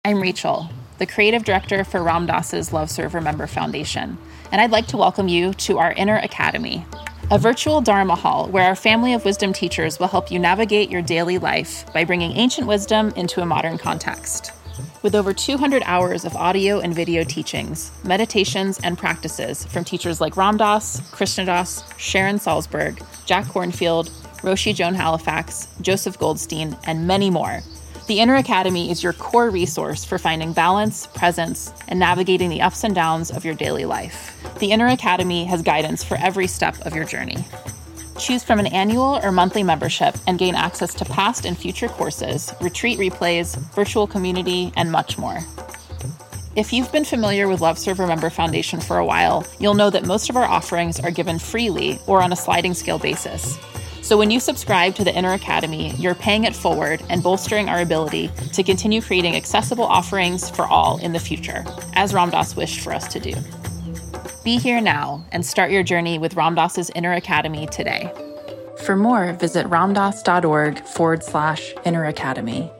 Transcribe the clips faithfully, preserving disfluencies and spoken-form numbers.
I'm Rachel, the creative director for Ram Dass's Love Serve Remember Foundation, and I'd like to welcome you to our Inner Academy, a virtual Dharma hall where our family of wisdom teachers will help you navigate your daily life by bringing ancient wisdom into a modern context. With over two hundred hours of audio and video teachings, meditations, and practices from teachers like Ram Dass, Krishna Das, Sharon Salzberg, Jack Kornfield, Roshi Joan Halifax, Joseph Goldstein, and many more, the Inner Academy is your core resource for finding balance, presence, and navigating the ups and downs of your daily life. The Inner Academy has guidance for every step of your journey. Choose from an annual or monthly membership and gain access to past and future courses, retreat replays, virtual community, and much more. If you've been familiar with Love Serve Remember Foundation for a while, you'll know that most of our offerings are given freely or on a sliding scale basis. So when you subscribe to the Inner Academy, you're paying it forward and bolstering our ability to continue creating accessible offerings for all in the future, as Ram Dass wished for us to do. Be here now and start your journey with Ram Dass's Inner Academy today. For more, visit ramdass.org forward slash Inner Academy.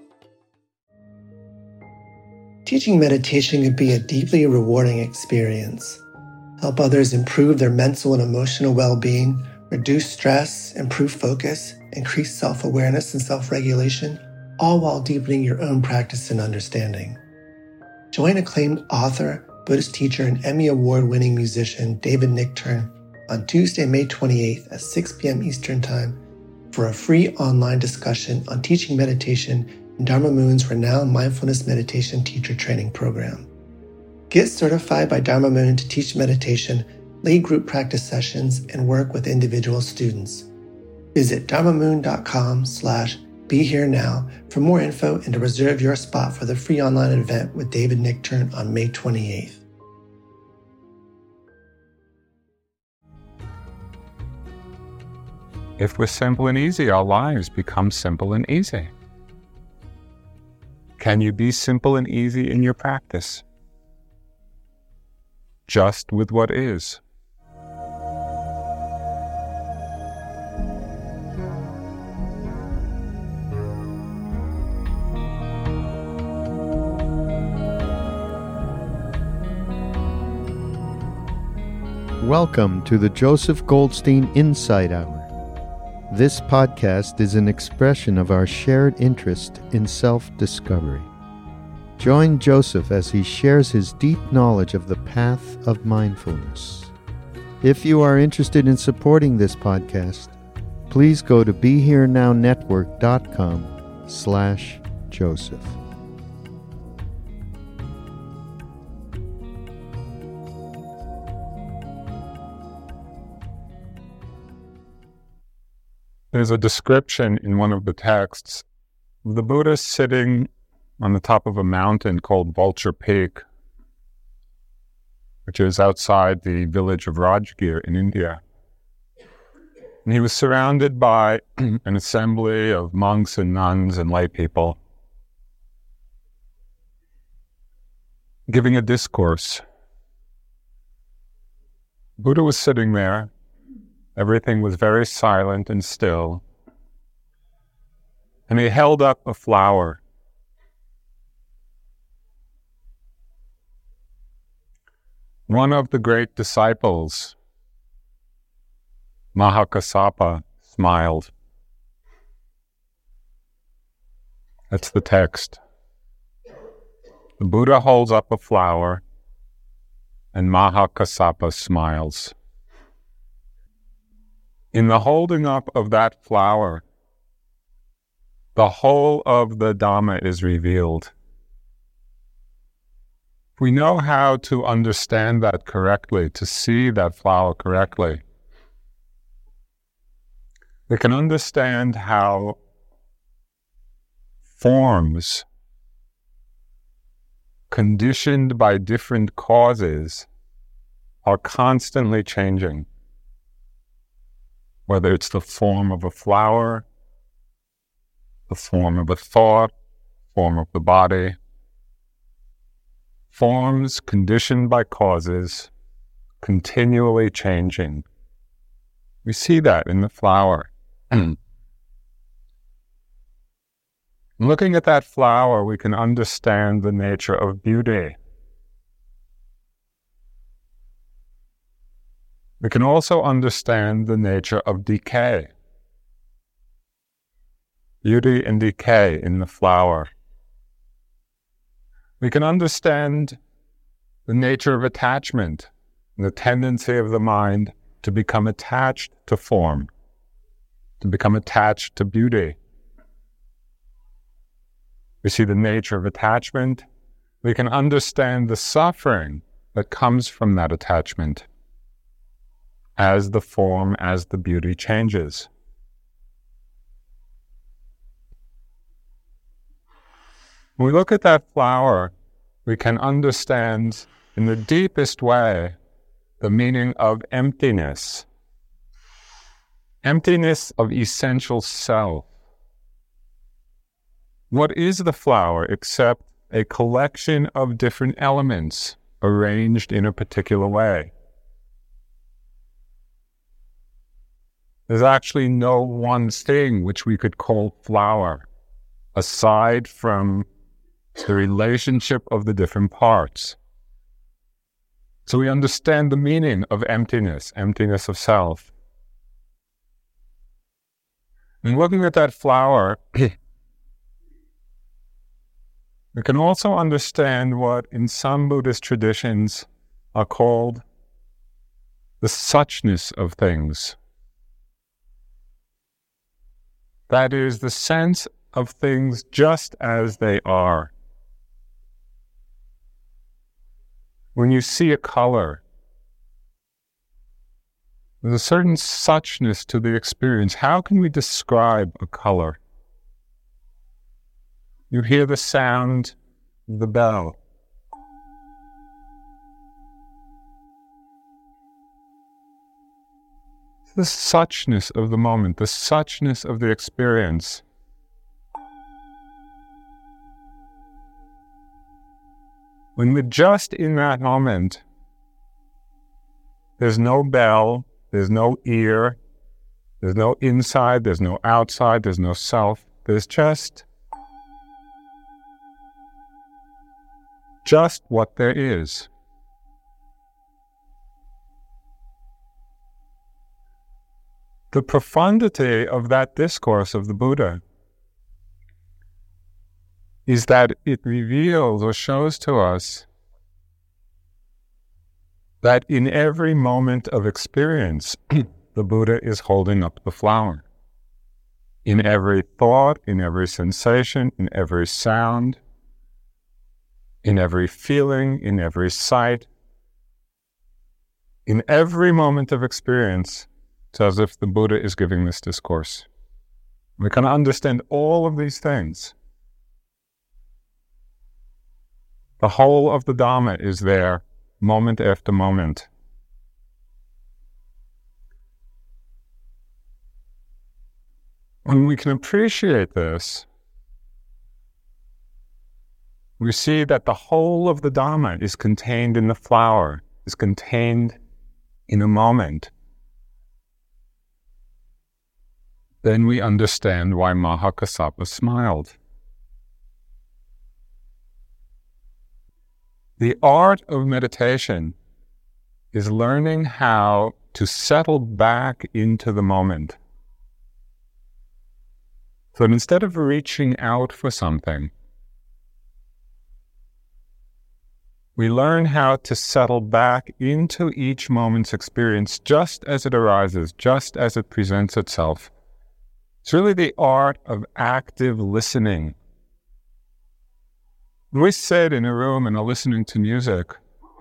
Teaching meditation can be a deeply rewarding experience. Help others improve their mental and emotional well-being, reduce stress, improve focus, increase self-awareness and self-regulation, all while deepening your own practice and understanding. Join acclaimed author, Buddhist teacher, and Emmy Award-winning musician David Nichtern on Tuesday, May twenty-eighth at six p.m. Eastern Time for a free online discussion on teaching meditation in Dharma Moon's renowned mindfulness meditation teacher training program. Get certified by Dharma Moon to teach meditation, lead group practice sessions, and work with individual students. Visit dharmamoon.com slash be here now for more info and to reserve your spot for the free online event with David Nichtern on May twenty-eighth. If we're simple and easy, our lives become simple and easy. Can you be simple and easy in your practice? Just with what is. Welcome to the Joseph Goldstein Insight Hour. This podcast is an expression of our shared interest in self-discovery. Join Joseph as he shares his deep knowledge of the path of mindfulness. If you are interested in supporting this podcast, please go to BeHereNowNetwork.com slash Joseph. There's a description in one of the texts of the Buddha sitting on the top of a mountain called Vulture Peak, which is outside the village of Rajgir in India. And he was surrounded by an assembly of monks and nuns and lay people, giving a discourse. Buddha was sitting there. Everything was very silent and still. And he held up a flower. One of the great disciples, Mahakassapa, smiled. That's the text. The Buddha holds up a flower, and Mahakassapa smiles. In the holding up of that flower, the whole of the Dhamma is revealed. If we know how to understand that correctly, to see that flower correctly, we can understand how forms conditioned by different causes are constantly changing. Whether it's the form of a flower, the form of a thought, form of the body. Forms conditioned by causes, continually changing. We see that in the flower. Looking at that flower, we can understand the nature of beauty. We can also understand the nature of decay. Beauty and decay in the flower. We can understand the nature of attachment and the tendency of the mind to become attached to form, to become attached to beauty. We see the nature of attachment. We can understand the suffering that comes from that attachment as the form, as the beauty changes. When we look at that flower, we can understand in the deepest way the meaning of emptiness. Emptiness of essential self. What is the flower except a collection of different elements arranged in a particular way? There's actually no one thing which we could call flower, aside from the relationship of the different parts. So we understand the meaning of emptiness, emptiness of self. And looking at that flower, we can also understand what in some Buddhist traditions are called the suchness of things. That is, the sense of things just as they are. When you see a color, there's a certain suchness to the experience. How can we describe a color? You hear the sound of the bell. The suchness of the moment, the suchness of the experience. When we're just in that moment, there's no bell, there's no ear, there's no inside, there's no outside, there's no self. There's just just what there is. The profundity of that discourse of the Buddha is that it reveals or shows to us that in every moment of experience, the Buddha is holding up the flower. In every thought, in every sensation, in every sound, in every feeling, in every sight, in every moment of experience, it's as if the Buddha is giving this discourse. We can understand all of these things. The whole of the Dhamma is there, moment after moment. When we can appreciate this, we see that the whole of the Dhamma is contained in the flower, is contained in a moment. Then we understand why Mahakassapa smiled. The art of meditation is learning how to settle back into the moment. So instead of reaching out for something, we learn how to settle back into each moment's experience just as it arises, just as it presents itself. It's really the art of active listening. When we sit in a room and are listening to music,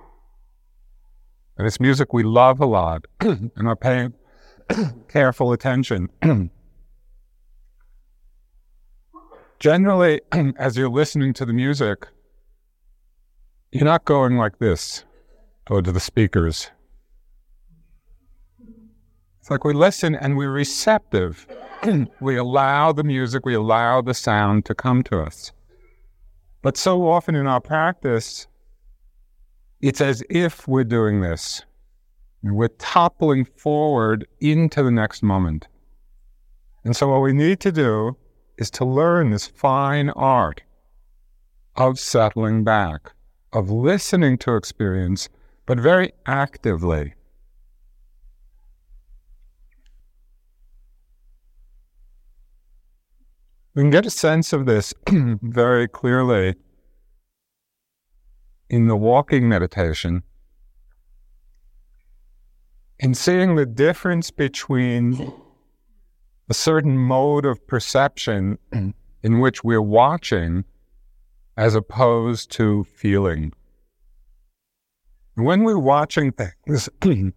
and it's music we love a lot, and are paying careful attention, generally, as you're listening to the music, you're not going like this toward the speakers. It's like we listen and we're receptive. We allow the music, we allow the sound to come to us. But so often in our practice, it's as if we're doing this. We're toppling forward into the next moment. And so what we need to do is to learn this fine art of settling back, of listening to experience, but very actively. We can get a sense of this very clearly in the walking meditation, in seeing the difference between a certain mode of perception in which we're watching as opposed to feeling. When we're watching things,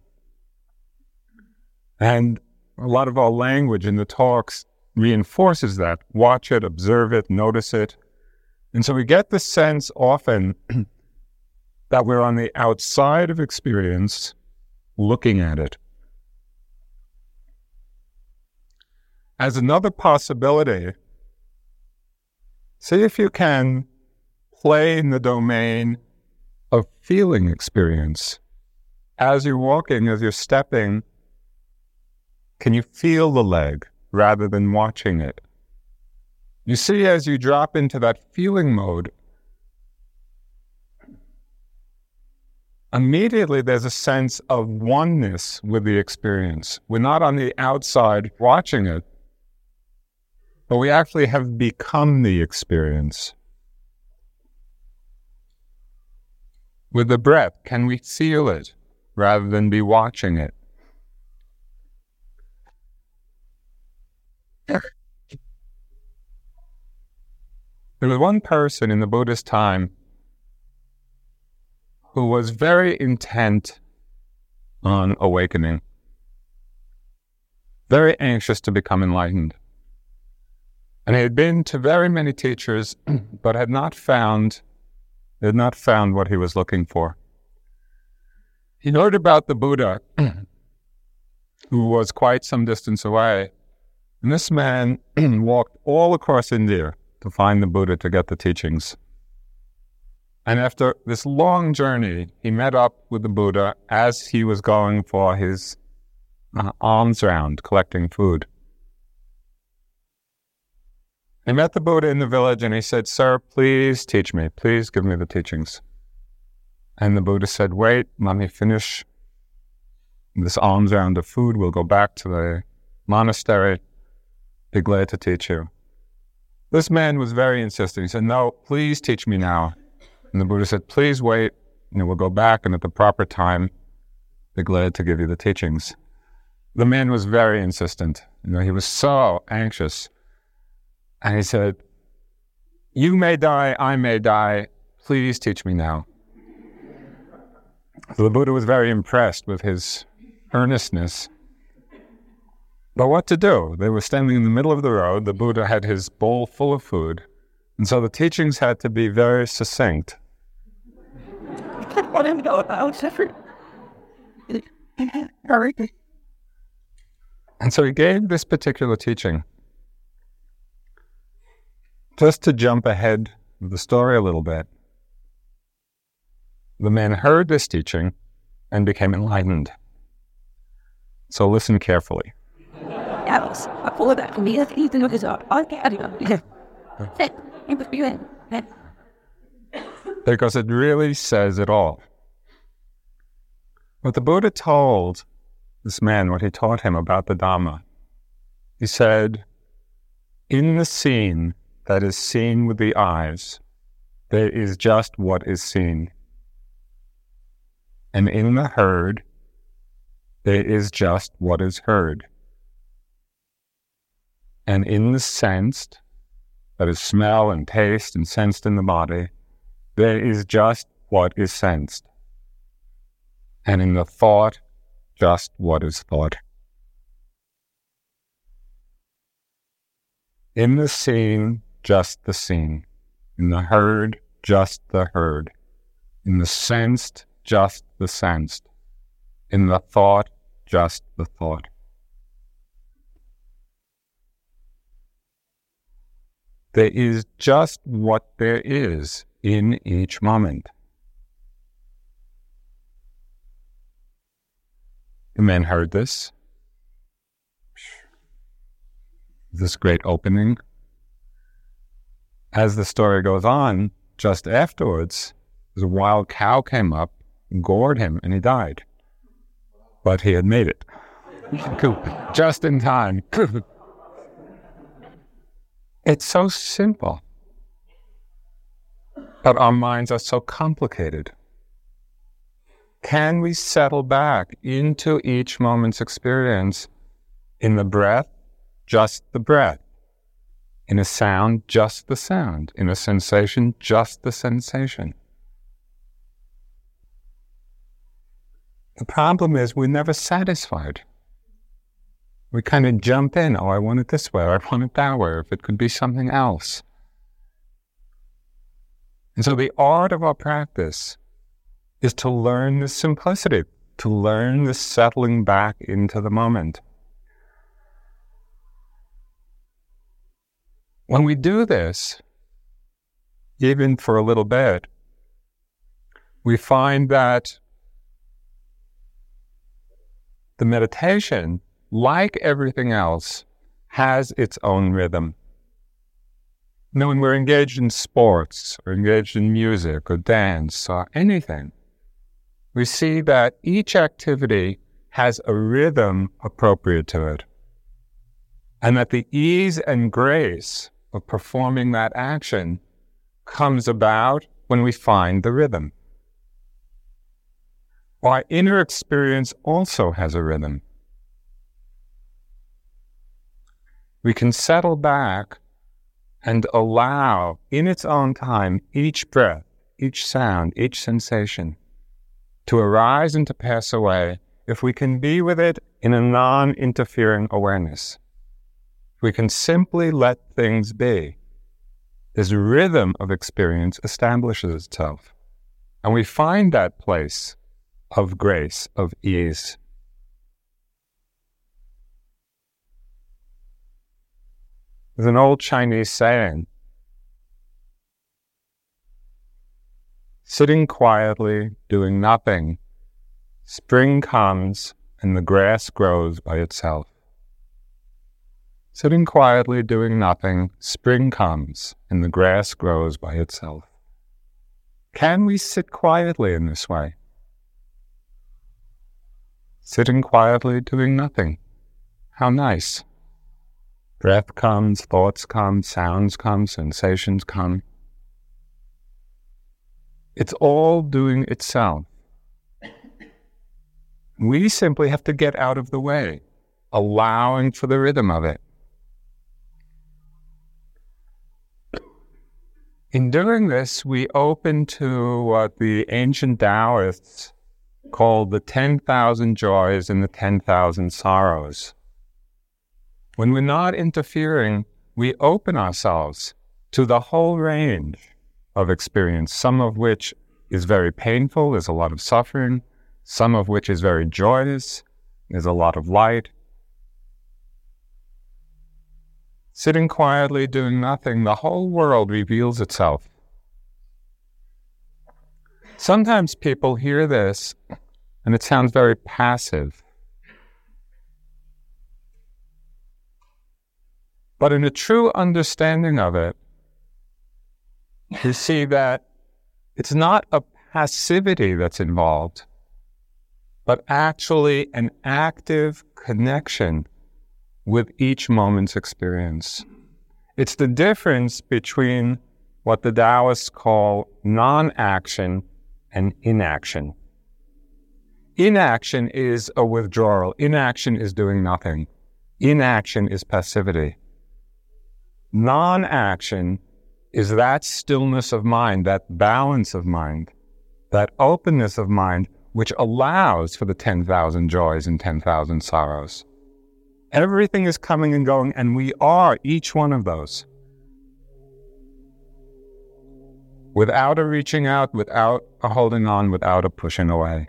and a lot of our language in the talks reinforces that, watch it, observe it, notice it. And so we get the sense often that we're on the outside of experience, looking at it. As another possibility, see if you can play in the domain of feeling experience. As you're walking, as you're stepping, can you feel the leg rather than watching it? You see, as you drop into that feeling mode, immediately there's a sense of oneness with the experience. We're not on the outside watching it, but we actually have become the experience. With the breath, can we feel it rather than be watching it? There was one person in the Buddhist time who was very intent on awakening, very anxious to become enlightened. And he had been to very many teachers, but had not found, had not found what he was looking for. He heard about the Buddha, who was quite some distance away. And this man walked all across India to find the Buddha to get the teachings. And after this long journey, he met up with the Buddha as he was going for his uh, alms round, collecting food. He met the Buddha in the village and he said, "Sir, please teach me. Please give me the teachings." And the Buddha said, "Wait, let me finish this alms round of food. We'll go back to the monastery. Be glad to teach you." This man was very insistent. He said, "No, please teach me now." And the Buddha said, "Please wait, and we'll go back, and at the proper time, be glad to give you the teachings." The man was very insistent. You know, he was so anxious. And he said, "You may die, I may die. Please teach me now." So the Buddha was very impressed with his earnestness. But what to do? They were standing in the middle of the road. The Buddha had his bowl full of food. And so the teachings had to be very succinct. And so he gave this particular teaching. Just to jump ahead of the story a little bit, the man heard this teaching and became enlightened. So listen carefully. Because it really says it all. What the Buddha told this man, what he taught him about the Dhamma, he said, in the scene that is seen with the eyes, there is just what is seen. And in the heard, there is just what is heard. And in the sensed, that is smell and taste and sensed in the body, there is just what is sensed. And in the thought, just what is thought. In the seen, just the seen. In the heard, just the heard. In the sensed, just the sensed. In the thought, just the thought. There is just what there is in each moment. The man heard this. This great opening As the story goes on, just afterwards, a wild cow came up, gored him, and he died. But he had made it. Just in time. It's so simple. But our minds are so complicated. Can we settle back into each moment's experience in the breath, just the breath? In a sound, just the sound. In a sensation, just the sensation. The problem is we're never satisfied. We kind of jump in, oh, I want it this way, or I want it that way, or if it could be something else. And so the art of our practice is to learn this simplicity, to learn this settling back into the moment. When we do this, even for a little bit, we find that the meditation, like everything else, has its own rhythm. You know, when we're engaged in sports, or engaged in music, or dance, or anything, we see that each activity has a rhythm appropriate to it, and that the ease and grace of performing that action comes about when we find the rhythm. Our inner experience also has a rhythm. We can settle back and allow, in its own time, each breath, each sound, each sensation to arise and to pass away if we can be with it in a non-interfering awareness. We can simply let things be. This rhythm of experience establishes itself, and we find that place of grace, of ease. There's an old Chinese saying, sitting quietly, doing nothing, spring comes and the grass grows by itself. Sitting quietly, doing nothing, spring comes and the grass grows by itself. Can we sit quietly in this way? Sitting quietly, doing nothing. How nice. Breath comes, thoughts come, sounds come, sensations come. It's all doing itself. We simply have to get out of the way, allowing for the rhythm of it. In doing this, we open to what the ancient Taoists called the ten thousand joys and the ten thousand sorrows. When we're not interfering, we open ourselves to the whole range of experience, some of which is very painful, there's a lot of suffering, some of which is very joyous, there's a lot of light. Sitting quietly, doing nothing, the whole world reveals itself. Sometimes people hear this and it sounds very passive. But in a true understanding of it, you see that it's not a passivity that's involved, but actually an active connection with each moment's experience. It's the difference between what the Taoists call non-action and inaction. Inaction is a withdrawal. Inaction is doing nothing. Inaction is passivity. Non-action is that stillness of mind, that balance of mind, that openness of mind, which allows for the ten thousand joys and ten thousand sorrows. Everything is coming and going, and we are each one of those. Without a reaching out, without a holding on, without a pushing away.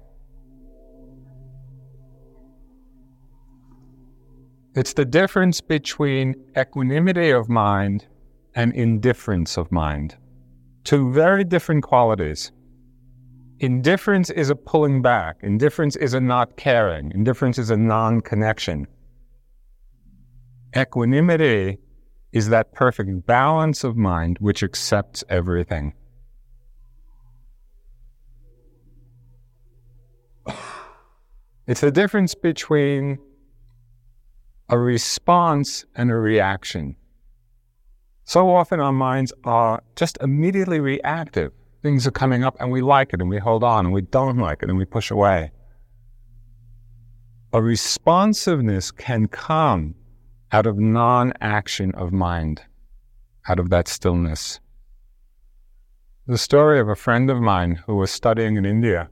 It's the difference between equanimity of mind and indifference of mind. Two very different qualities. Indifference is a pulling back. Indifference is a not caring. Indifference is a non-connection. Equanimity is that perfect balance of mind which accepts everything. It's the difference between a response and a reaction. So often our minds are just immediately reactive. Things are coming up and we like it and we hold on, and we don't like it and we push away. A responsiveness can come out of non-action of mind, out of that stillness. The story of a friend of mine who was studying in India.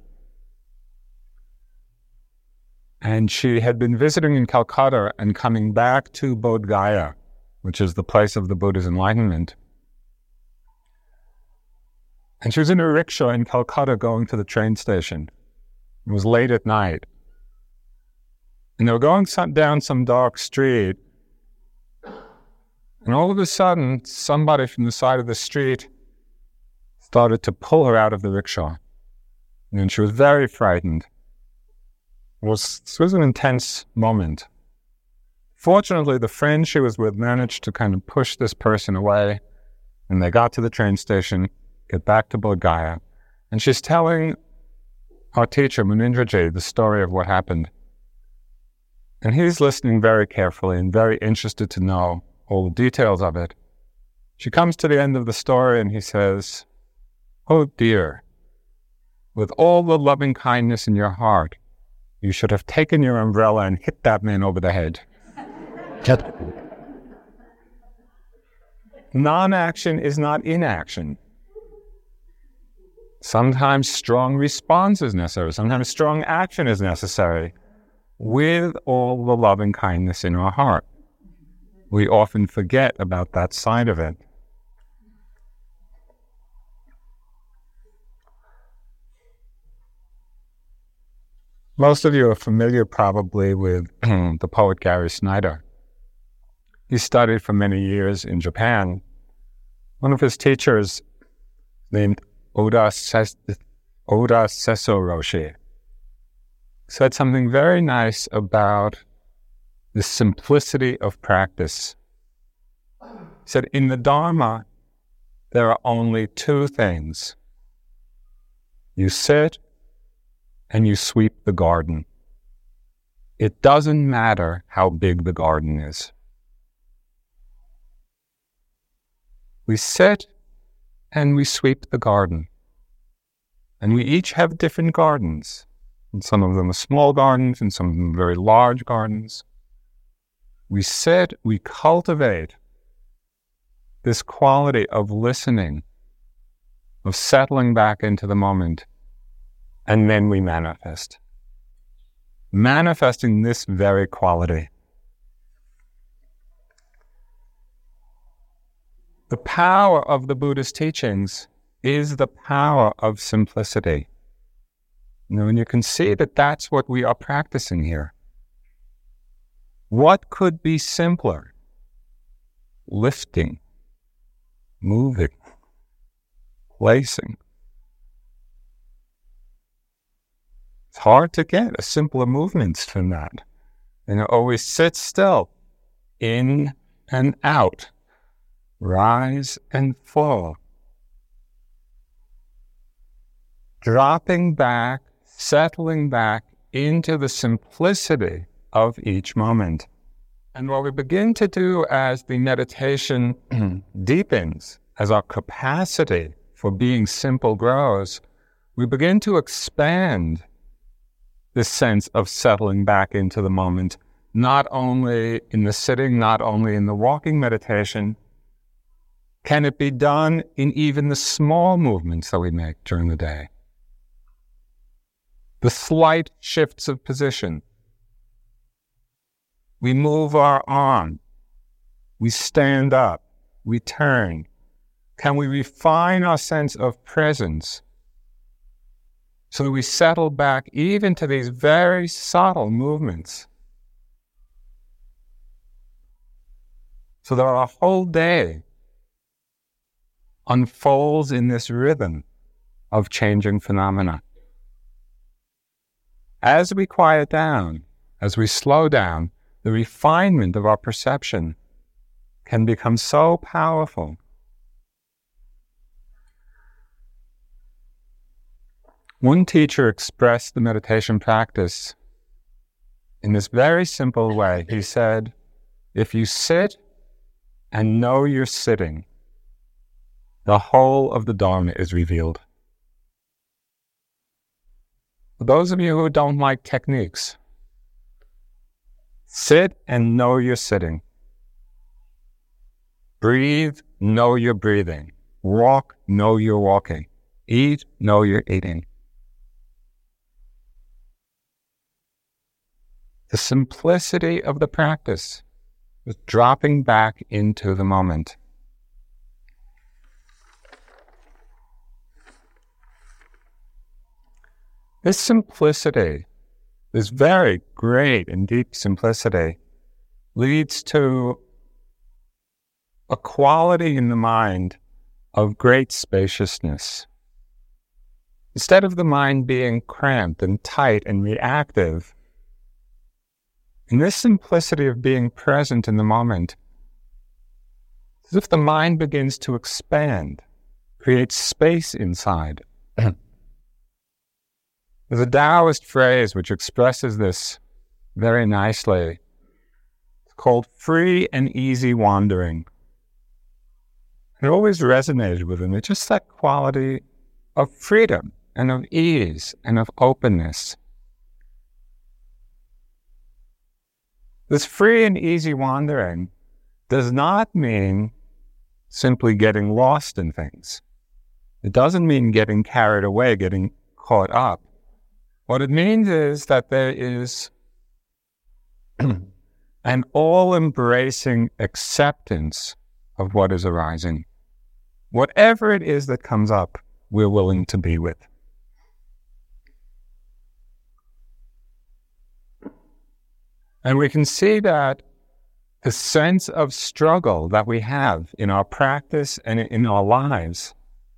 And she had been visiting in Calcutta and coming back to Bodh Gaya, which is the place of the Buddha's enlightenment. And she was in a rickshaw in Calcutta going to the train station. It was late at night. And they were going some, down some dark street. And all of a sudden, somebody from the side of the street started to pull her out of the rickshaw. And she was very frightened. It was, this was an intense moment. Fortunately, the friend she was with managed to kind of push this person away, and they got to the train station, get back to Bodh Gaya, and she's telling our teacher, Munindraji, the story of what happened. And he's listening very carefully and very interested to know all the details of it. She comes to the end of the story and he says, "Oh dear, with all the loving kindness in your heart, you should have taken your umbrella and hit that man over the head." Non-action is not inaction. Sometimes strong response is necessary. Sometimes strong action is necessary with all the loving kindness in our heart. We often forget about that side of it. Most of you are familiar probably with the poet Gary Snyder. He studied for many years in Japan. One of his teachers, named Oda, Ses- Oda Sesso Roshi, said something very nice about the simplicity of practice. He said, in the Dharma, there are only two things. You sit and you sweep the garden. It doesn't matter how big the garden is. We sit and we sweep the garden. And we each have different gardens. And some of them are small gardens and some of them are very large gardens. We sit, we cultivate this quality of listening, of settling back into the moment, and then we manifest. Manifesting this very quality. The power of the Buddhist teachings is the power of simplicity. You know, and you can see that that's what we are practicing here. What could be simpler? Lifting, moving, placing. It's hard to get a simpler movement than that. And it always sit still, in and out, rise and fall. Dropping back, settling back into the simplicity of each moment. And what we begin to do as the meditation deepens, as our capacity for being simple grows, we begin to expand this sense of settling back into the moment, not only in the sitting, not only in the walking meditation. Can it be done in even the small movements that we make during the day? The slight shifts of position. We move our arm. We stand up. We turn. Can we refine our sense of presence so that we settle back even to these very subtle movements? So that our whole day unfolds in this rhythm of changing phenomena. As we quiet down, as we slow down, the refinement of our perception can become so powerful. One teacher expressed the meditation practice in this very simple way. He said, if you sit and know you're sitting, the whole of the Dharma is revealed. For those of you who don't like techniques, sit and know you're sitting. Breathe, know you're breathing. Walk, know you're walking. Eat, know you're eating. The simplicity of the practice is dropping back into the moment. This simplicity, this very great and deep simplicity, leads to a quality in the mind of great spaciousness. Instead of the mind being cramped and tight and reactive, in this simplicity of being present in the moment, it's as if the mind begins to expand, create space inside. There's a Taoist phrase which expresses this very nicely. It's called free and easy wandering. It always resonated with me, just that quality of freedom and of ease and of openness. This free and easy wandering does not mean simply getting lost in things. It doesn't mean getting carried away, getting caught up. What it means is that there is an all-embracing acceptance of what is arising. Whatever it is that comes up, we're willing to be with. And we can see that the sense of struggle that we have in our practice and in our lives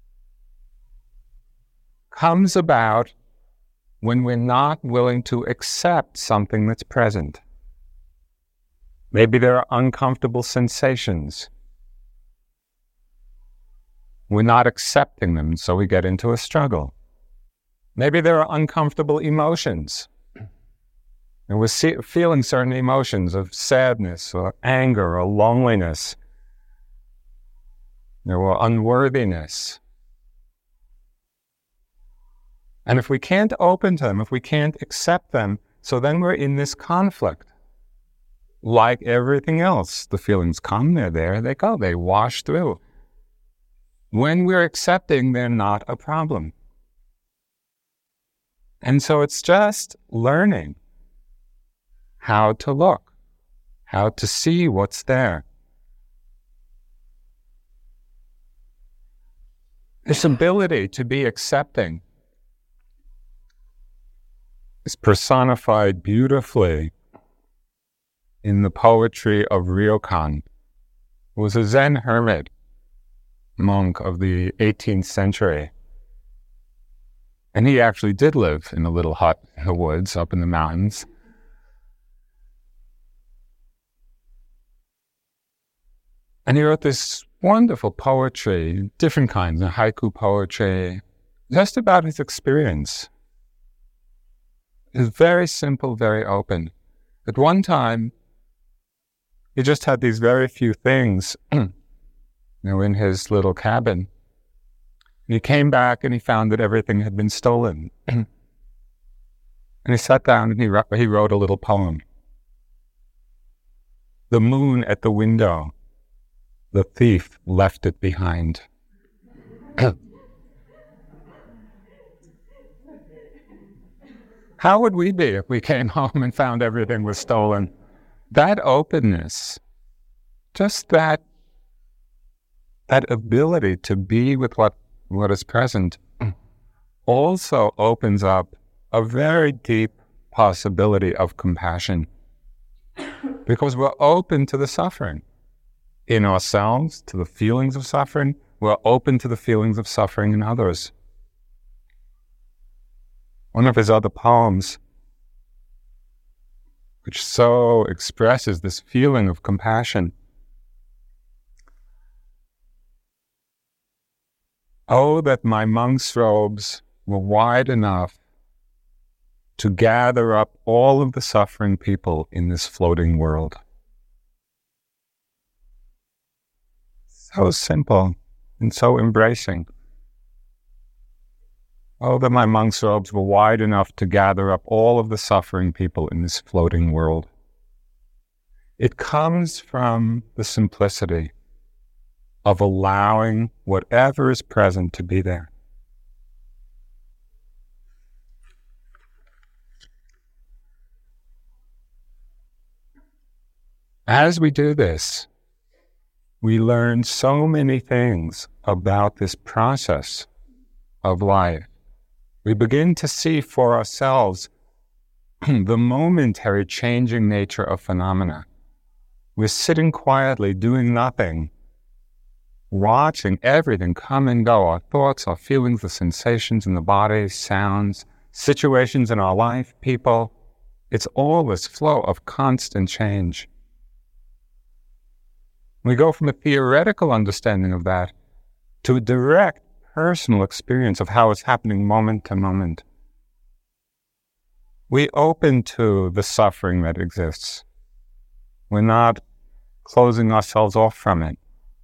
comes about when we're not willing to accept something that's present. Maybe there are uncomfortable sensations. We're not accepting them, so we get into a struggle. Maybe there are uncomfortable emotions. And we're see- feeling certain emotions of sadness or anger or loneliness or unworthiness. And if we can't open to them, if we can't accept them, so then we're in this conflict. Like everything else, the feelings come, they're there, they go, they wash through. When we're accepting, they're not a problem. And so it's just learning how to look, how to see what's there. This ability to be accepting is personified beautifully in the poetry of Ryokan, who was a Zen hermit monk of the eighteenth century. And he actually did live in a little hut in the woods up in the mountains. And he wrote this wonderful poetry, different kinds of haiku poetry, just about his experience. It's very simple, very open. At one time, he just had these very few things, you know, in his little cabin. And he came back and he found that everything had been stolen. And he sat down and he wrote, he wrote a little poem. The moon at the window, the thief left it behind. How would we be if we came home and found everything was stolen? That openness, just that, that ability to be with what, what is present, also opens up a very deep possibility of compassion. Because we're open to the suffering in ourselves, to the feelings of suffering. We're open to the feelings of suffering in others. One of his other poems, which so expresses this feeling of compassion, Oh, that my monk's robes were wide enough to gather up all of the suffering people in this floating world. So simple and so embracing. Oh, that my monk's robes were wide enough to gather up all of the suffering people in this floating world. It comes from the simplicity of allowing whatever is present to be there. As we do this, we learn so many things about this process of life. We begin to see for ourselves the momentary changing nature of phenomena. We're sitting quietly, doing nothing, watching everything come and go, our thoughts, our feelings, the sensations in the body, sounds, situations in our life, people. It's all this flow of constant change. We go from a theoretical understanding of that to a direct personal experience of how it's happening moment to moment. We open to the suffering that exists. We're not closing ourselves off from it.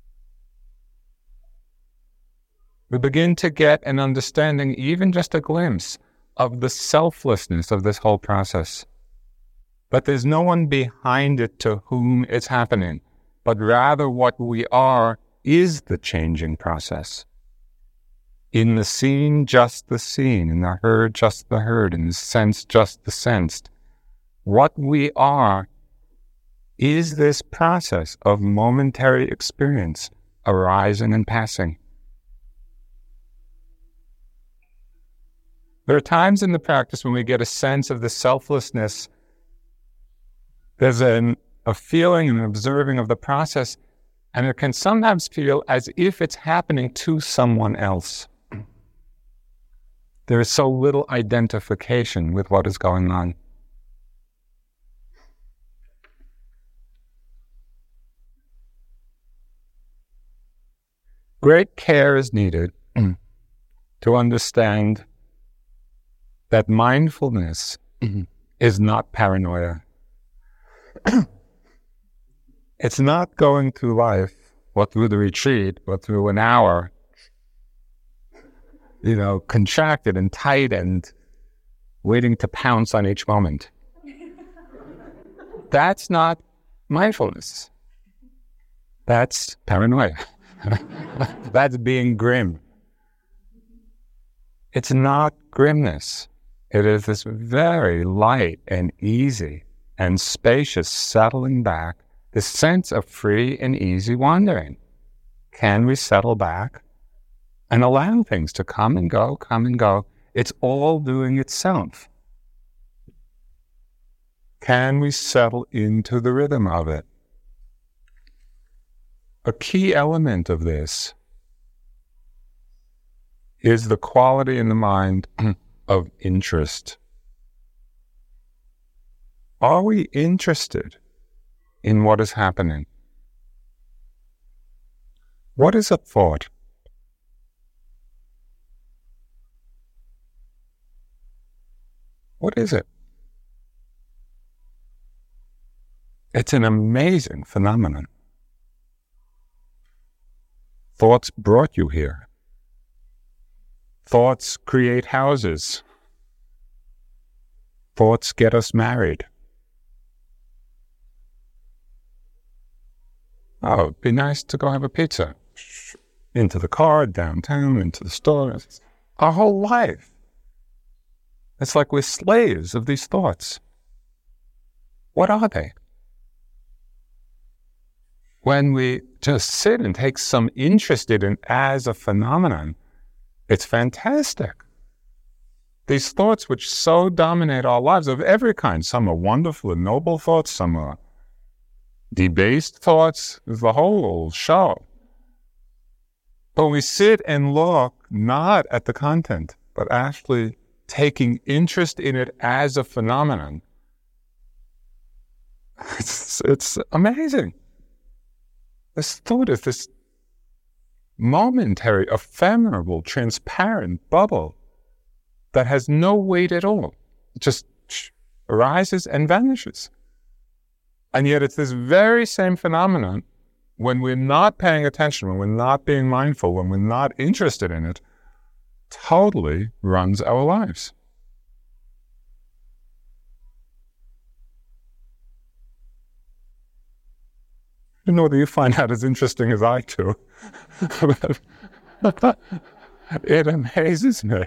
We begin to get an understanding, even just a glimpse, of the selflessness of this whole process. But there's no one behind it to whom it's happening, but rather what we are is the changing process. In the seen, just the seen. In the heard, just the heard. In the sense, just the sensed. What we are is this process of momentary experience arising and passing. There are times in the practice when we get a sense of the selflessness. There's an, a feeling and an observing of the process, and it can sometimes feel as if it's happening to someone else. There is so little identification with what is going on. Great care is needed to understand that mindfulness is not paranoia. It's not going through life, or through the retreat, or through an hour, you know, contracted and tight and waiting to pounce on each moment. That's not mindfulness. That's paranoia. That's being grim. It's not grimness. It is this very light and easy and spacious settling back, this sense of free and easy wandering. Can we settle back and allow things to come and go, come and go? It's all doing itself. Can we settle into the rhythm of it? A key element of this is the quality in the mind of interest. Are we interested in what is happening? What is a thought? What is it? It's an amazing phenomenon. Thoughts brought you here. Thoughts create houses. Thoughts get us married. Oh, it'd be nice to go have a pizza. Into the car, downtown, into the store. Our whole life. It's like we're slaves of these thoughts. What are they? When we just sit and take some interest in it as a phenomenon, it's fantastic. These thoughts which so dominate our lives of every kind, some are wonderful and noble thoughts, some are debased thoughts, is the whole show. But we sit and look not at the content, but actually taking interest in it as a phenomenon. It's, it's amazing. This thought is this momentary, ephemeral, transparent bubble that has no weight at all. It just arises and vanishes. And yet it's this very same phenomenon, when we're not paying attention, when we're not being mindful, when we're not interested in it, totally runs our lives. I don't know whether you find that as interesting as I do, but it amazes me.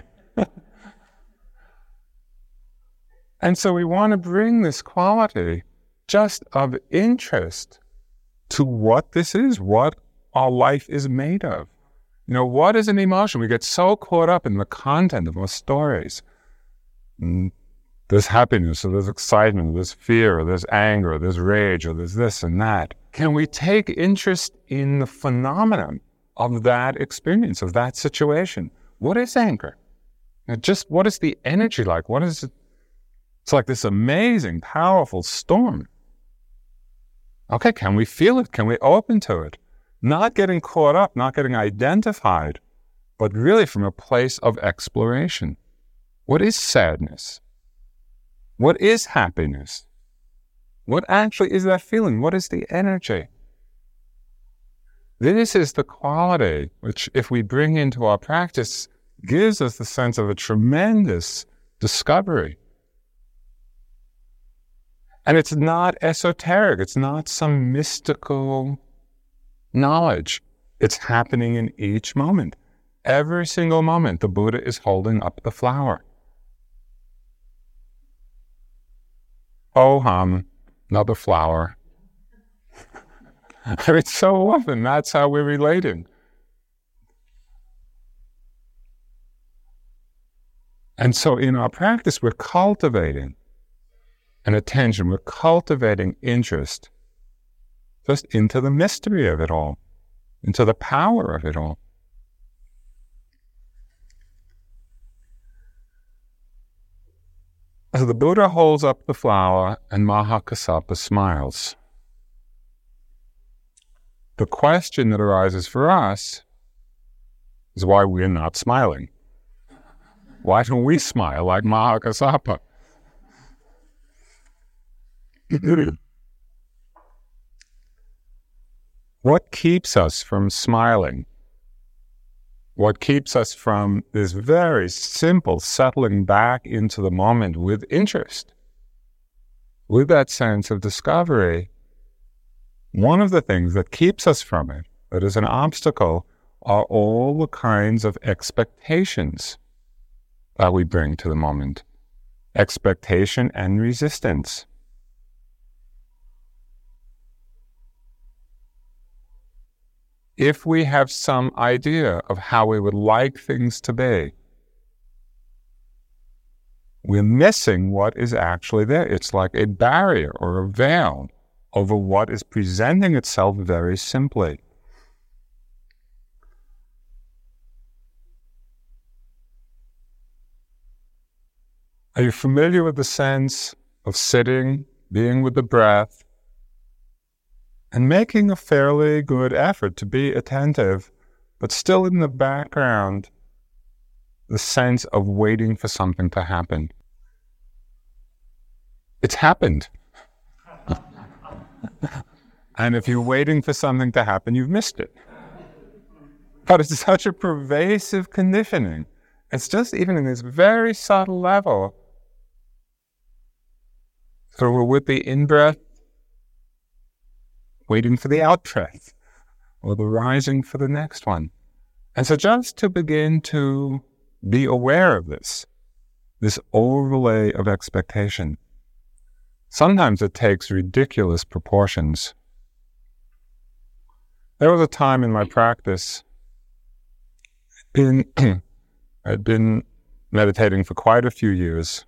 And so we want to bring this quality just of interest to what this is, what our life is made of. You know, what is an emotion? We get so caught up in the content of our stories. And there's happiness, or there's excitement, or there's fear, or there's anger, or there's rage, or there's this and that. Can we take interest in the phenomenon of that experience, of that situation? What is anger? You know, just what is the energy like? What is it? It's like this amazing, powerful storm. Okay, can we feel it? Can we open to it? Not getting caught up, not getting identified, but really from a place of exploration. What is sadness? What is happiness? What actually is that feeling? What is the energy? This is the quality which, if we bring into our practice, gives us the sense of a tremendous discovery. And it's not esoteric. It's not some mystical knowledge. It's happening in each moment. Every single moment, the Buddha is holding up the flower. Oh, hum, another flower. I mean, so often that's how we're relating. And so in our practice, we're cultivating an attention, we're cultivating interest just into the mystery of it all, into the power of it all. So the Buddha holds up the flower and Mahakassapa smiles. The question that arises for us is why we're not smiling. Why don't we smile like Mahakassapa? What keeps us from smiling? What keeps us from this very simple settling back into the moment with interest, with that sense of discovery? One of the things that keeps us from it, that is an obstacle, are all the kinds of expectations that we bring to the moment. Expectation and resistance. If we have some idea of how we would like things to be, we're missing what is actually there. It's like a barrier or a veil over what is presenting itself very simply. Are you familiar with the sense of sitting, being with the breath, and making a fairly good effort to be attentive, but still in the background, the sense of waiting for something to happen? It's happened. And if you're waiting for something to happen, you've missed it. But it's such a pervasive conditioning. It's just even in this very subtle level. So we're with the in-breath, waiting for the out-breath, or the rising for the next one. And so just to begin to be aware of this, this overlay of expectation. Sometimes it takes ridiculous proportions. There was a time in my practice, I'd been, I'd been meditating for quite a few years.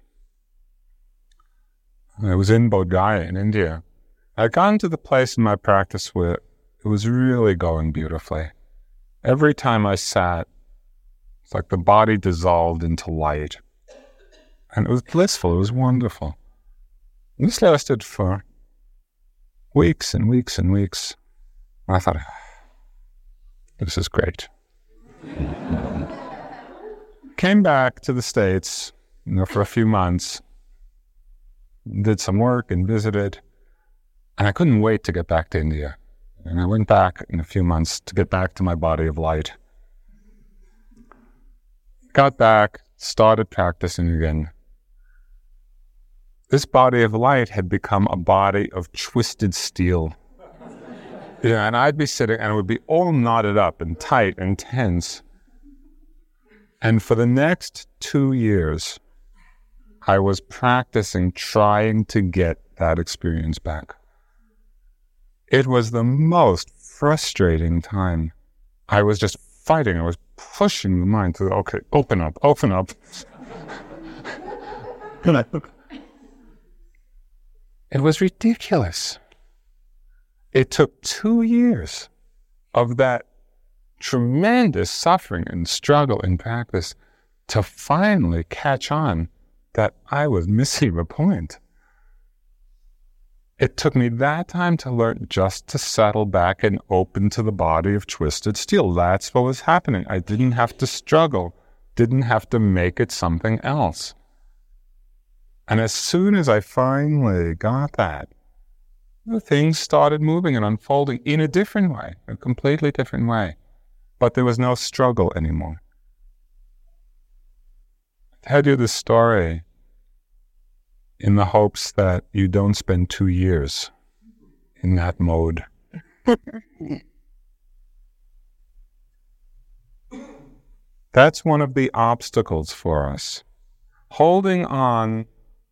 I was in Bodh Gaya in India. I'd gotten to the place in my practice where it was really going beautifully. Every time I sat, it's like the body dissolved into light. And it was blissful, it was wonderful. And this lasted for weeks and weeks and weeks. And I thought, this is great. Came back to the States, you know, for a few months, did some work and visited, and I couldn't wait to get back to India. And I went back in a few months to get back to my body of light. Got back, started practicing again. This body of light had become a body of twisted steel. Yeah, and I'd be sitting and it would be all knotted up and tight and tense. And for the next two years, I was practicing trying to get that experience back. It was the most frustrating time. I was just fighting. I was pushing the mind to, okay, open up, open up. It was ridiculous. It took two years of that tremendous suffering and struggle in practice to finally catch on that I was missing the point. It took me that time to learn just to settle back and open to the body of twisted steel. That's what was happening. I didn't have to struggle, didn't have to make it something else. And as soon as I finally got that, things started moving and unfolding in a different way, a completely different way. But there was no struggle anymore. I tell you this story in the hopes that you don't spend two years in that mode. That's one of the obstacles for us. Holding on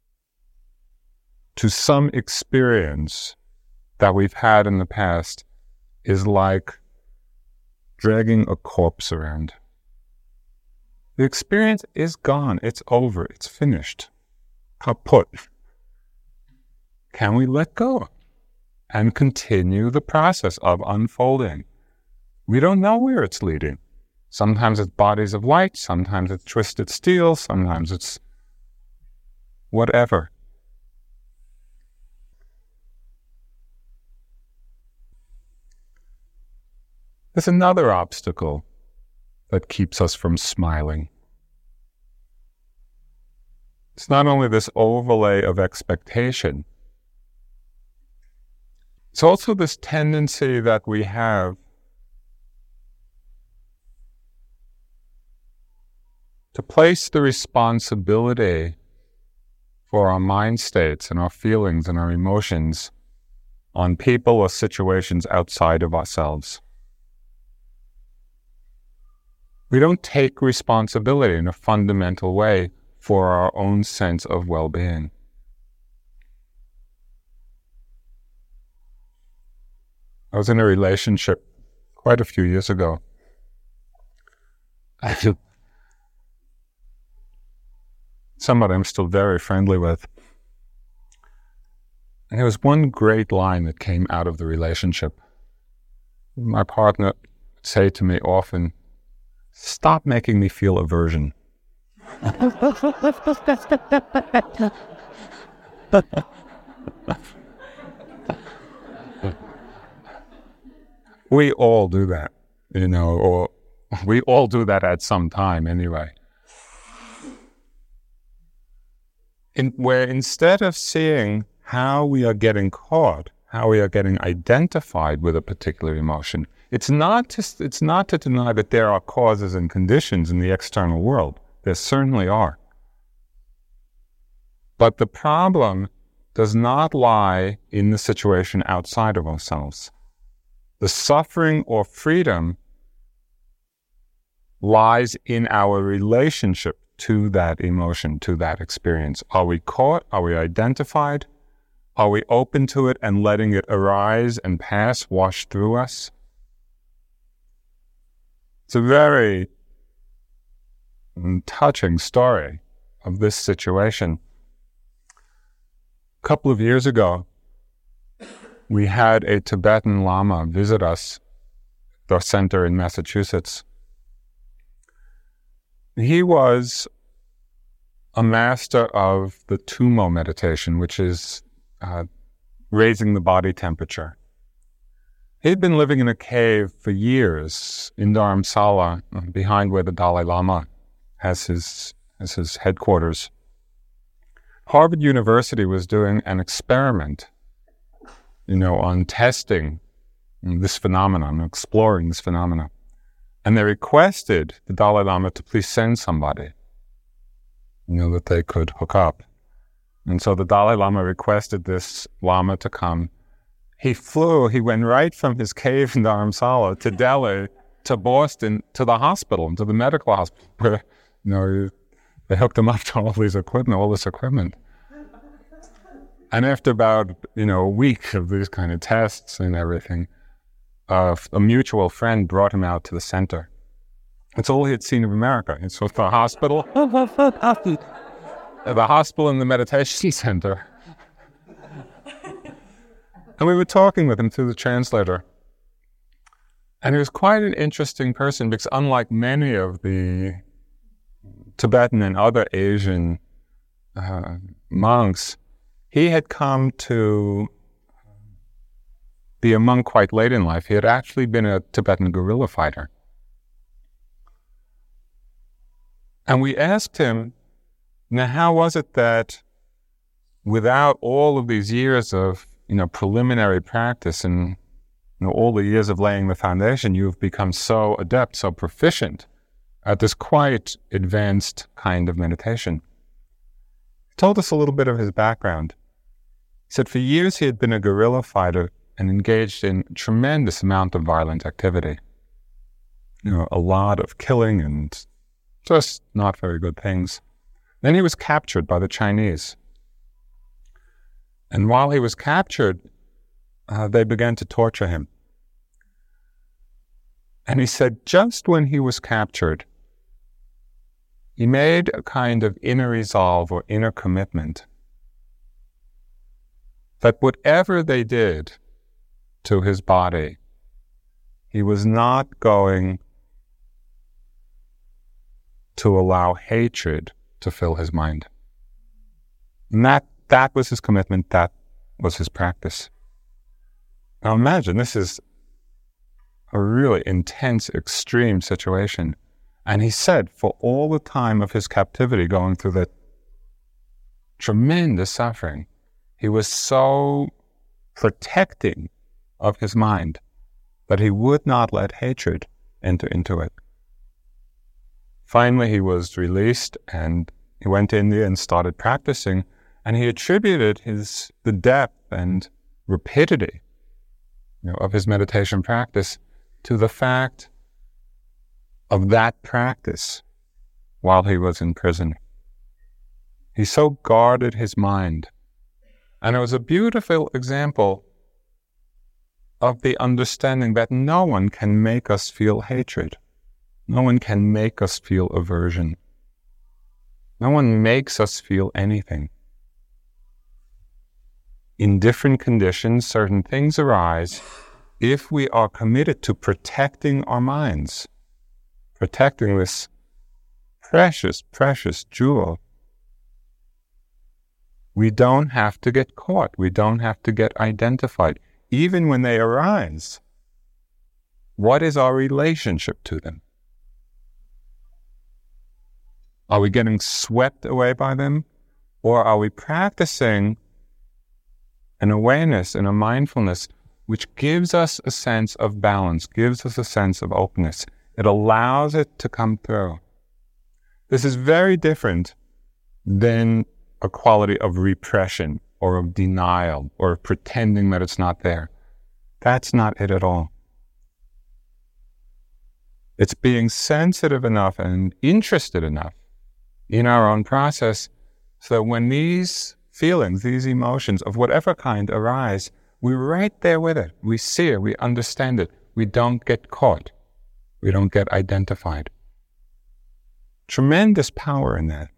to some experience that we've had in the past is like dragging a corpse around. The experience is gone. It's over. It's finished. Kaput. Can we let go and continue the process of unfolding? We don't know where it's leading. Sometimes it's bodies of light, sometimes it's twisted steel, sometimes it's whatever. There's another obstacle that keeps us from smiling. It's not only this overlay of expectation, it's also this tendency that we have to place the responsibility for our mind states and our feelings and our emotions on people or situations outside of ourselves. We don't take responsibility in a fundamental way for our own sense of well-being. I was in a relationship quite a few years ago. I feel somebody I'm still very friendly with. And there was one great line that came out of the relationship. My partner would say to me often, "Stop making me feel aversion." We all do that, you know, or we all do that at some time anyway. In, where instead of seeing how we are getting caught, how we are getting identified with a particular emotion, it's not to, it's not to deny that there are causes and conditions in the external world. There certainly are. But the problem does not lie in the situation outside of ourselves. The suffering or freedom lies in our relationship to that emotion, to that experience. Are we caught? Are we identified? Are we open to it and letting it arise and pass, wash through us? It's a very touching story of this situation. A couple of years ago, we had a Tibetan Lama visit us at our center in Massachusetts. He was a master of the Tummo meditation, which is uh, raising the body temperature. He'd been living in a cave for years in Dharamsala, behind where the Dalai Lama as his as his headquarters. Harvard University was doing an experiment, you know, on testing this phenomenon, exploring this phenomenon. And they requested the Dalai Lama to please send somebody, you know, that they could hook up. And so the Dalai Lama requested this Lama to come. He flew, he went right from his cave in Dharamsala to Delhi, to Boston, to the hospital, to the medical hospital, where, you know, they hooked him up to all these equipment, all this equipment. And after about, you know, a week of these kind of tests and everything, uh, a mutual friend brought him out to the center. It's all he had seen of America. It's the hospital, the hospital and the meditation center. And we were talking with him through the translator. And he was quite an interesting person because unlike many of the Tibetan and other Asian uh, monks, he had come to be a monk quite late in life. He had actually been a Tibetan guerrilla fighter. And we asked him, now how was it that without all of these years of, you know, preliminary practice and, you know, all the years of laying the foundation, you've become so adept, so proficient at this quite advanced kind of meditation? He told us a little bit of his background. He said for years he had been a guerrilla fighter and engaged in a tremendous amount of violent activity. You know, a lot of killing and just not very good things. Then he was captured by the Chinese. And while he was captured, uh, they began to torture him. And he said just when he was captured, he made a kind of inner resolve or inner commitment that whatever they did to his body, he was not going to allow hatred to fill his mind. And that, that was his commitment, that was his practice. Now imagine, this is a really intense, extreme situation. And he said for all the time of his captivity, going through that tremendous suffering, he was so protecting of his mind that he would not let hatred enter into it. Finally, he was released and he went to India and started practicing, and he attributed his the depth and rapidity, you know, of his meditation practice to the fact of that practice while he was in prison. He so guarded his mind. And it was a beautiful example of the understanding that no one can make us feel hatred. No one can make us feel aversion. No one makes us feel anything. In different conditions, certain things arise if we are committed to protecting our minds, protecting this precious, precious jewel. We don't have to get caught. We don't have to get identified. Even when they arise, what is our relationship to them? Are we getting swept away by them? Or are we practicing an awareness and a mindfulness which gives us a sense of balance, gives us a sense of openness? It allows it to come through. This is very different than a quality of repression or of denial or of pretending that it's not there. That's not it at all. It's being sensitive enough and interested enough in our own process so that when these feelings, these emotions of whatever kind arise, we're right there with it. We see it, we understand it. We don't get caught. We don't get identified. Tremendous power in that.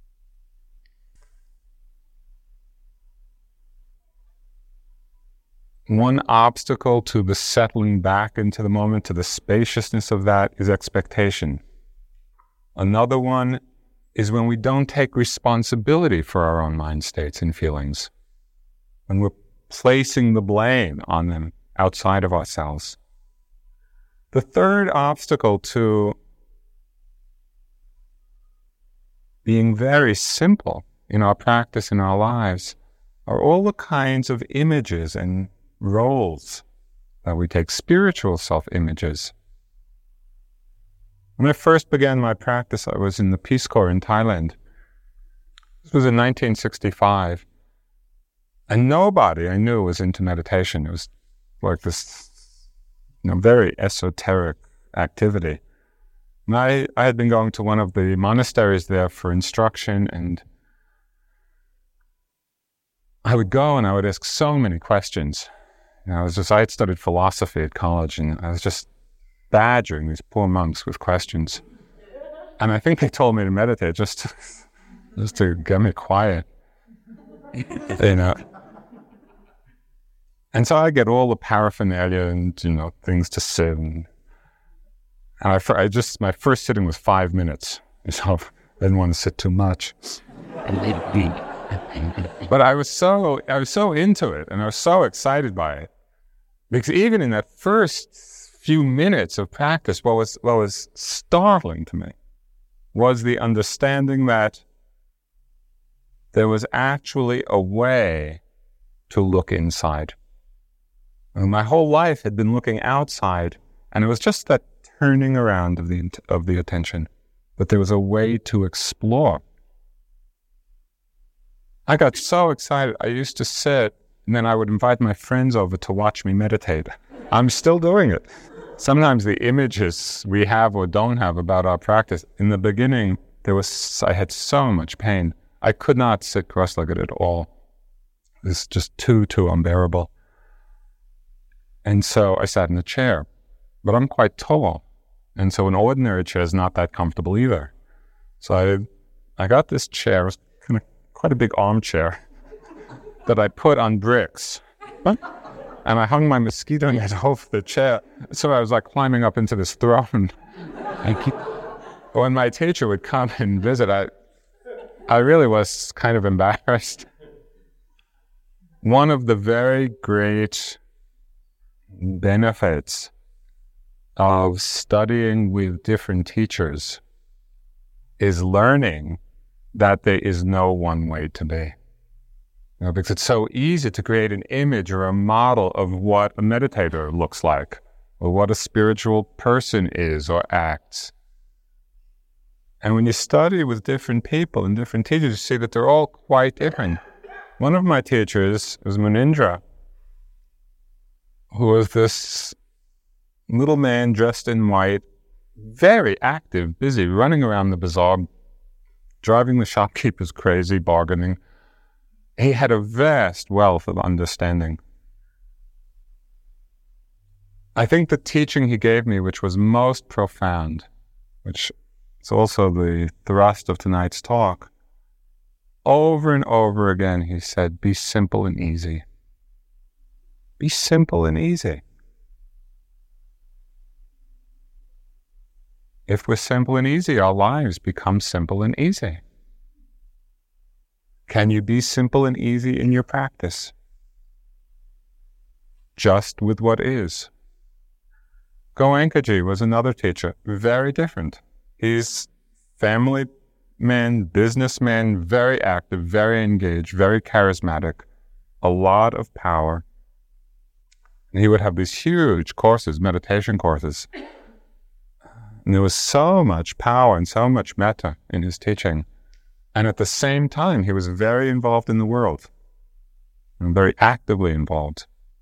One obstacle to the settling back into the moment, to the spaciousness of that, is expectation. Another one is when we don't take responsibility for our own mind states and feelings, when we're placing the blame on them outside of ourselves. The third obstacle to being very simple in our practice, in our lives, are all the kinds of images and roles that we take, spiritual self-images. When I first began my practice, I was in the Peace Corps in Thailand. This was in nineteen sixty-five. And nobody I knew was into meditation. It was like this, you know, very esoteric activity. And I, I had been going to one of the monasteries there for instruction, and I would go and I would ask so many questions. You know, I was just, I had studied philosophy at college, and I was just badgering these poor monks with questions. And I think they told me to meditate just to, just to get me quiet. You know. And so I get all the paraphernalia and, you know, things to sit. And, and I, I just, my first sitting was five minutes. So I didn't want to sit too much. But I was so, I was so into it, and I was so excited by it. Because even in that first few minutes of practice, what was, what was startling to me was the understanding that there was actually a way to look inside. And my whole life had been looking outside, and it was just that turning around of the of the attention. But there was a way to explore. I got so excited. I used to sit, and then I would invite my friends over to watch me meditate. I'm still doing it. Sometimes the images we have or don't have about our practice, in the beginning, there was I had so much pain. I could not sit cross-legged at all. It was just too, too unbearable. And so I sat in a chair, but I'm quite tall. And so an ordinary chair is not that comfortable either. So I I got this chair, it was kind of quite a big armchair, that I put on bricks. And I hung my mosquito net over the chair. So I was like climbing up into this throne. When my teacher would come and visit, I, I really was kind of embarrassed. One of the very great benefits of studying with different teachers is learning that there is no one way to be. You know, because it's so easy to create an image or a model of what a meditator looks like, or what a spiritual person is or acts. And when you study with different people and different teachers, you see that they're all quite different. One of my teachers was Munindra, who was this little man dressed in white, very active, busy, running around the bazaar, driving the shopkeepers crazy, bargaining. He had a vast wealth of understanding. I think the teaching he gave me, which was most profound, which is also the thrust of tonight's talk, over and over again he said, be simple and easy. Be simple and easy. If we're simple and easy, our lives become simple and easy. Can you be simple and easy in your practice? Just with what is. Goenkaji was another teacher, very different. He's family man, businessman, very active, very engaged, very charismatic, a lot of power. And he would have these huge courses, meditation courses. And there was so much power and so much metta in his teaching. And at the same time, he was very involved in the world, and very actively involved.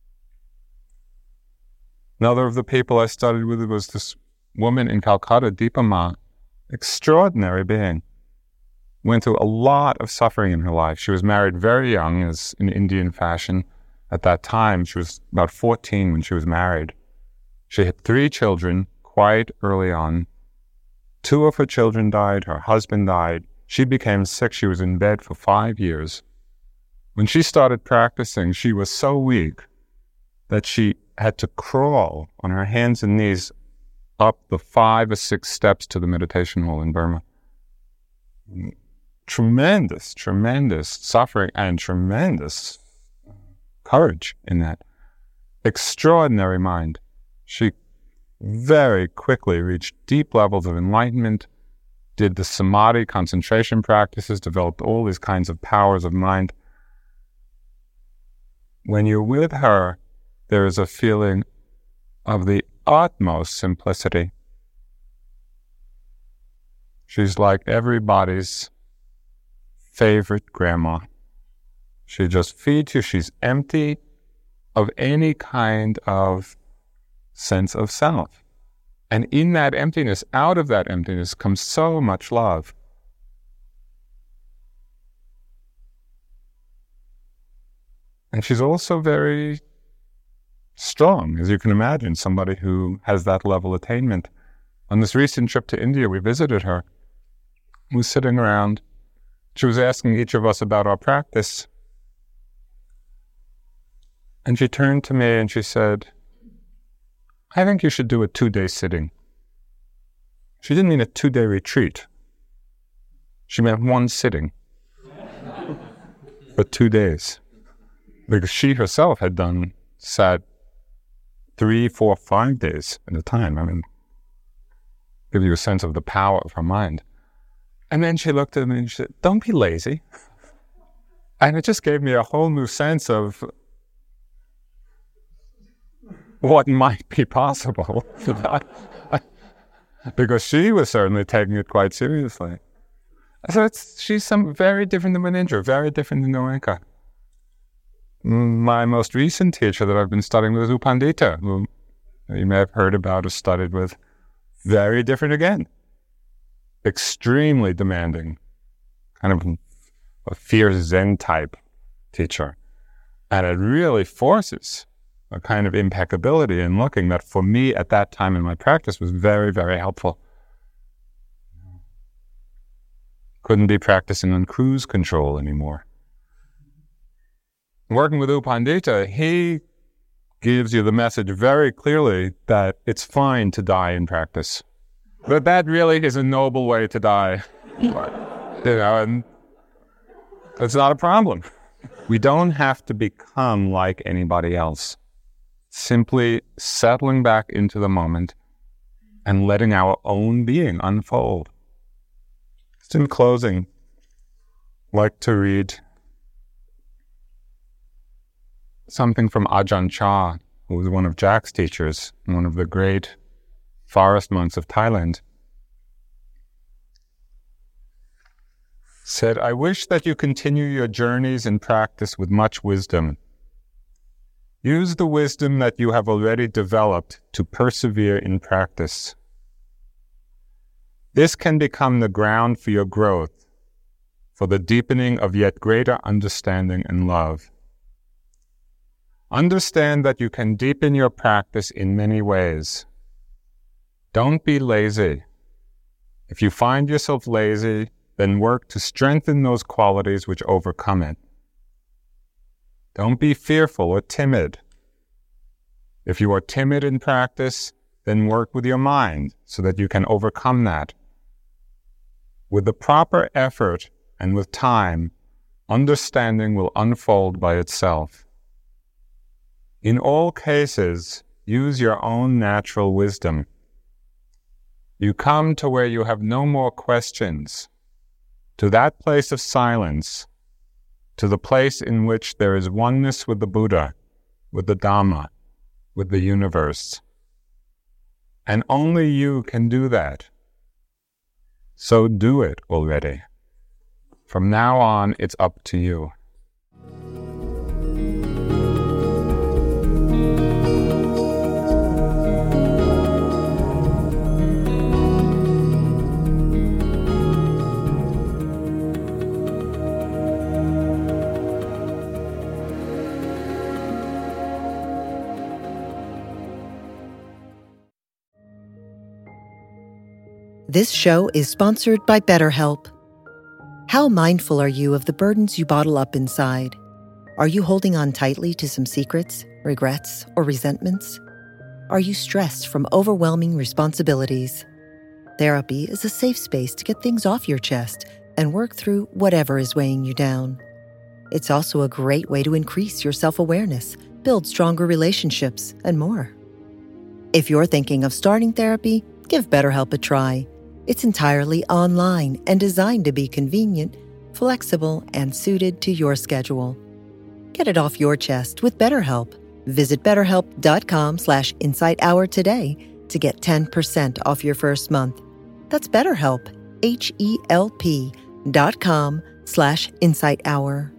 Another of the people I studied with was this woman in Calcutta, Deepa Ma, extraordinary being. Went through a lot of suffering in her life. She was married very young, as in Indian fashion. At that time, she was about fourteen when she was married. She had three children quite early on. Two of her children died, her husband died. She became sick. She was in bed for five years. When she started practicing, she was so weak that she had to crawl on her hands and knees up the five or six steps to the meditation hall in Burma. Tremendous, tremendous suffering and tremendous courage in that. Extraordinary mind. She very quickly reached deep levels of enlightenment, did the samadhi concentration practices, developed all these kinds of powers of mind. When you're with her, there is a feeling of the utmost simplicity. She's like everybody's favorite grandma. She just feeds you. She's empty of any kind of sense of self. And in that emptiness, out of that emptiness, comes so much love. And she's also very strong, as you can imagine, somebody who has that level of attainment. On this recent trip to India, we visited her. We were sitting around. She was asking each of us about our practice. And she turned to me and she said, I think you should do a two-day sitting. She didn't mean a two-day retreat. She meant one sitting for two days. Because she herself had done, sat three, four, five days at a time. I mean, give you a sense of the power of her mind. And then she looked at me and she said, don't be lazy. And it just gave me a whole new sense of what might be possible. Because she was certainly taking it quite seriously. So it's, she's some very different than Munindra, very different than Goenka. My most recent teacher that I've been studying with is U Pandita, who you may have heard about or studied with. Very different again. Extremely demanding, kind of a fierce Zen type teacher. And it really forces a kind of impeccability in looking that for me at that time in my practice was very, very helpful. Couldn't be practicing on cruise control anymore. Working with U Pandita, he gives you the message very clearly that it's fine to die in practice. But that really is a noble way to die. You know, and it's not a problem. We don't have to become like anybody else. Simply settling back into the moment and letting our own being unfold. Just in closing, I'd like to read something from Ajahn Chah, who was one of Jack's teachers, and one of the great forest monks of Thailand. Said, I wish that you continue your journeys in practice with much wisdom. Use the wisdom that you have already developed to persevere in practice. This can become the ground for your growth, for the deepening of yet greater understanding and love. Understand that you can deepen your practice in many ways. Don't be lazy. If you find yourself lazy, then work to strengthen those qualities which overcome it. Don't be fearful or timid. If you are timid in practice, then work with your mind so that you can overcome that. With the proper effort and with time, understanding will unfold by itself. In all cases, use your own natural wisdom. You come to where you have no more questions, to that place of silence, to the place in which there is oneness with the Buddha, with the Dhamma, with the universe. And only you can do that. So do it already. From now on, it's up to you. This show is sponsored by BetterHelp. How mindful are you of the burdens you bottle up inside? Are you holding on tightly to some secrets, regrets, or resentments? Are you stressed from overwhelming responsibilities? Therapy is a safe space to get things off your chest and work through whatever is weighing you down. It's also a great way to increase your self-awareness, build stronger relationships, and more. If you're thinking of starting therapy, give BetterHelp a try. It's entirely online and designed to be convenient, flexible, and suited to your schedule. Get it off your chest with BetterHelp. Visit betterhelp.com slash Insight Hour today to get ten percent off your first month. That's BetterHelp, H E L P dot com slash Insight Hour.